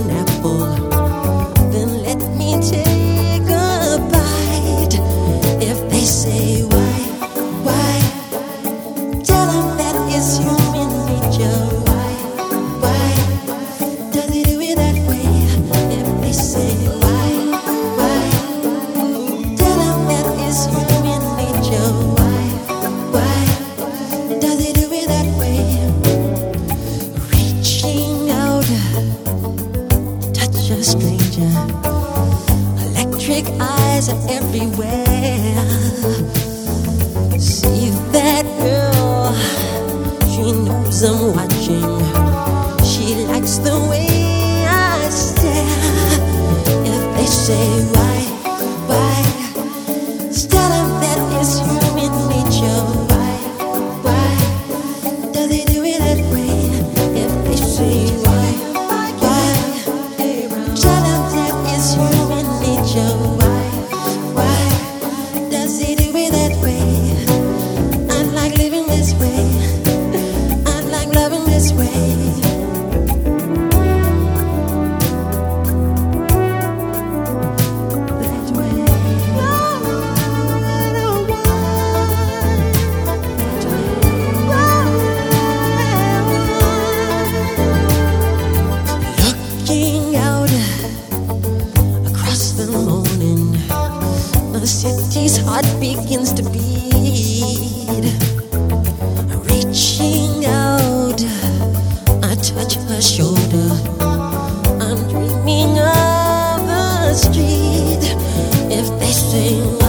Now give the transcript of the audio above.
an apple, then let me take a bite. If they say why, tell them that it's human nature. Why does it do it that way? If they say why, tell them that it's human nature. Why does it do it that way? Reaching out, touch a stranger. Electric eyes are everywhere. See that girl, she knows I'm watching. She likes the way I stare. If they say why, tell them that it's human nature. Why does it do it that way? If they say why, tell them that it's human nature. Why does it do it that way? I like living this way. I like loving this way. Looking out across the morning, the city's heart begins to beat. Reaching out, I touch her shoulder. I'm dreaming of a street. If they say